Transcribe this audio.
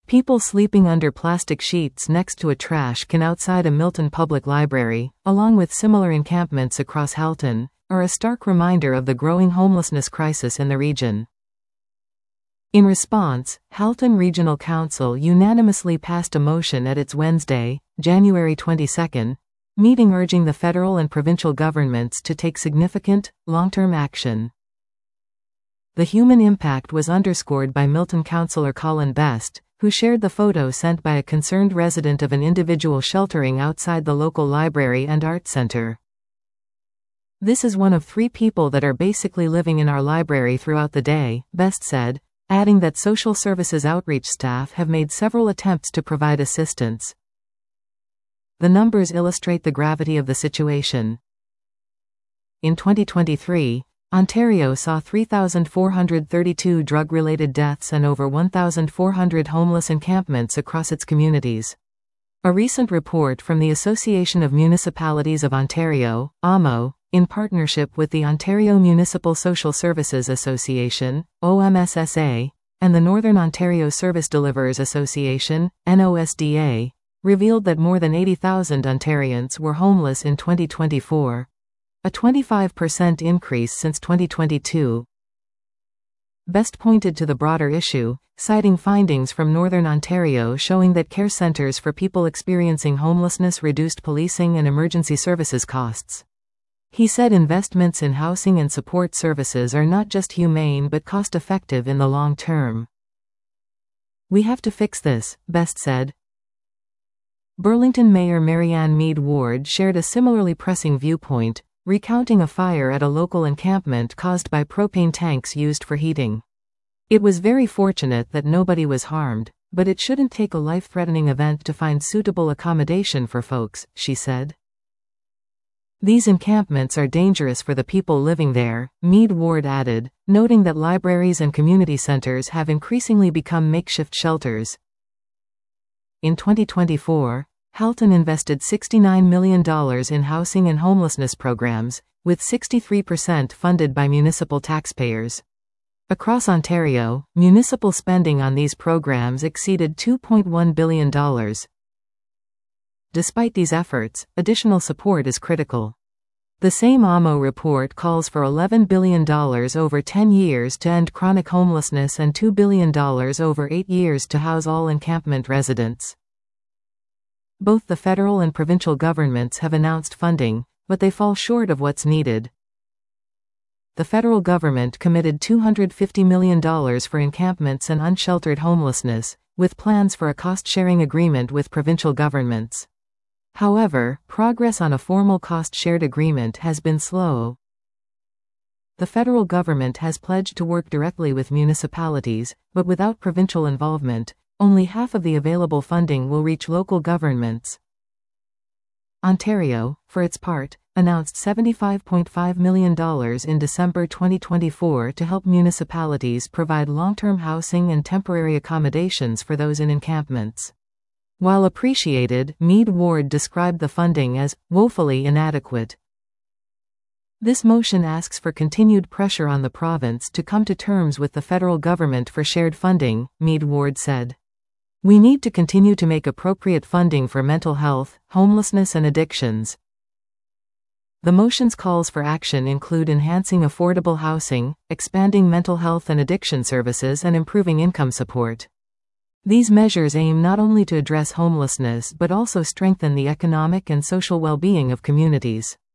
People sleeping under plastic sheets next to a trash can outside a Milton Public Library, along with similar encampments across Halton, are a stark reminder of the growing homelessness crisis in the region. In response, Halton Regional Council unanimously passed a motion at its Wednesday, January 22, meeting urging the federal and provincial governments to take significant, long-term action. The human impact was underscored by Milton Councillor Colin Best, who shared the photo sent by a concerned resident of an individual sheltering outside the local library and art center. "This is one of 3 people that are basically living in our library throughout the day," Best said, adding that social services outreach staff have made several attempts to provide assistance. The numbers illustrate the gravity of the situation. In 2023, Ontario saw 3,432 drug-related deaths and over 1,400 homeless encampments across its communities. A recent report from the Association of Municipalities of Ontario, AMO, in partnership with the Ontario Municipal Social Services Association, OMSSA, and the Northern Ontario Service Deliverers Association, NOSDA, revealed that more than 80,000 Ontarians were homeless in 2024. A 25% increase since 2022. Best pointed to the broader issue, citing findings from Northern Ontario showing that care centres for people experiencing homelessness reduced policing and emergency services costs. He said investments in housing and support services are not just humane but cost-effective in the long term. "We have to fix this," Best said. Burlington Mayor Marianne Meed Ward shared a similarly pressing viewpoint, recounting a fire at a local encampment caused by propane tanks used for heating. "It was very fortunate that nobody was harmed, but it shouldn't take a life-threatening event to find suitable accommodation for folks," she said. "These encampments are dangerous for the people living there," Meed Ward added, noting that libraries and community centers have increasingly become makeshift shelters. In 2024, Halton invested $69 million in housing and homelessness programs, with 63% funded by municipal taxpayers. Across Ontario, municipal spending on these programs exceeded $2.1 billion. Despite these efforts, additional support is critical. The same AMO report calls for $11 billion over 10 years to end chronic homelessness and $2 billion over 8 years to house all encampment residents. Both the federal and provincial governments have announced funding, but they fall short of what's needed. The federal government committed $250 million for encampments and unsheltered homelessness, with plans for a cost-sharing agreement with provincial governments. However, progress on a formal cost-shared agreement has been slow. The federal government has pledged to work directly with municipalities, but without provincial involvement, only half of the available funding will reach local governments. Ontario, for its part, announced $75.5 million in December 2024 to help municipalities provide long-term housing and temporary accommodations for those in encampments. While appreciated, Meed Ward described the funding as woefully inadequate. This motion asks for continued pressure on the province to come to terms with the federal government for shared funding, Meed Ward said. "We need to continue to make appropriate funding for mental health, homelessness and addictions." The motion's calls for action include enhancing affordable housing, expanding mental health and addiction services and improving income support. These measures aim not only to address homelessness but also strengthen the economic and social well-being of communities.